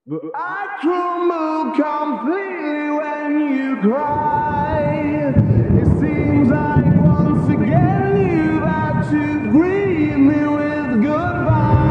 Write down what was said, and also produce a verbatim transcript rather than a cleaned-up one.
But I crumble completely when you cry. It seems like once again you've had to greet me with goodbye.